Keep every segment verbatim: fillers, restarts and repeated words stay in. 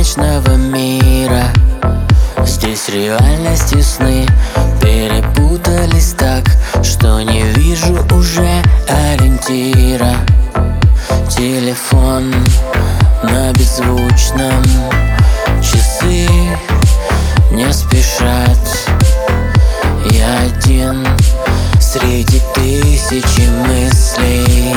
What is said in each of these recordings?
сказочного мира. Здесь реальность и сны перепутались так, что не вижу уже ориентира. Телефон на беззвучном, часы не спешат. Я один среди тысячи мыслей,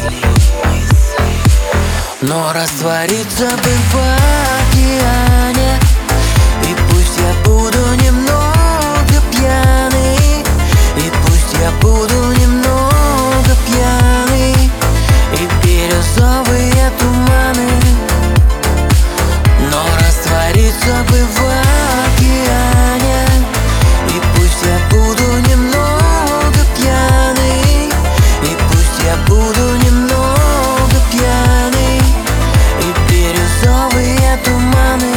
но раствориться бы в океане. И пусть я буду немного пьяный, и пусть я буду немного пьяный, и бирюзовые туманы, но раствориться бы в океане. И пусть я буду немного пьяный, и пусть я буду немного пьяный, и бирюзовые туманы.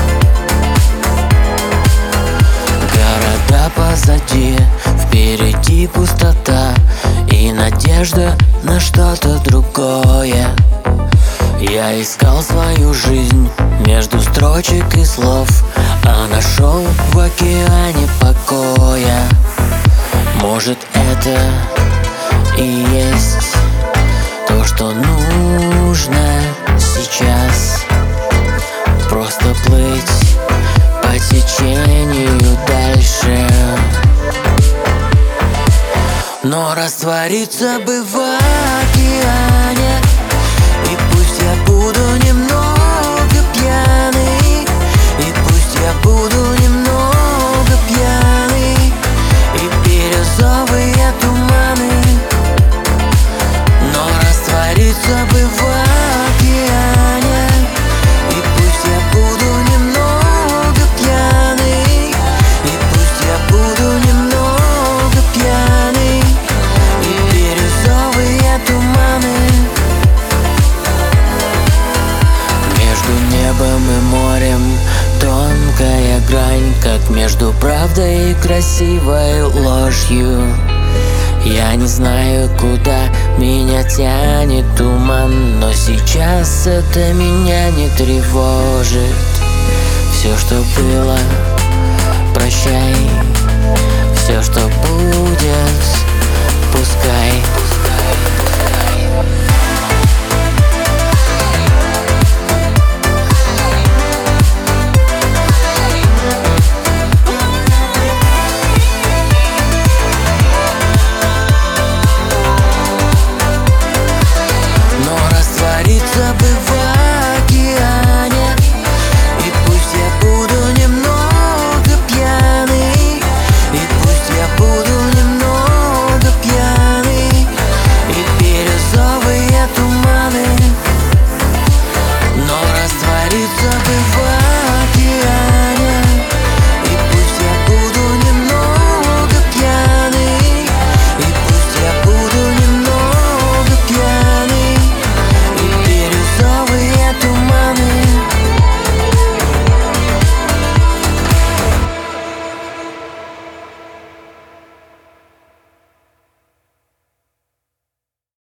Города позади, впереди пустота и надежда на что-то другое. Я искал свою жизнь между строчек и слов, а нашел в океане покоя. Может, это и есть то, что нужно сейчас. Просто плыть по течению дальше, но раствориться бы в океане. И пусть я буду немного пьяный, и пусть я буду немного пьяный, и бирюзовые туманы, но раствориться бы в океане. И пусть я буду немного пьяный, и пусть я буду немного пьяный, и бирюзовые туманы. Между небом и морем тонкая грань, как между правдой и красивой ложью. Я не знаю, куда меня тянет туман, но сейчас это меня не тревожит. Все, что было, прощай. Все, что будет,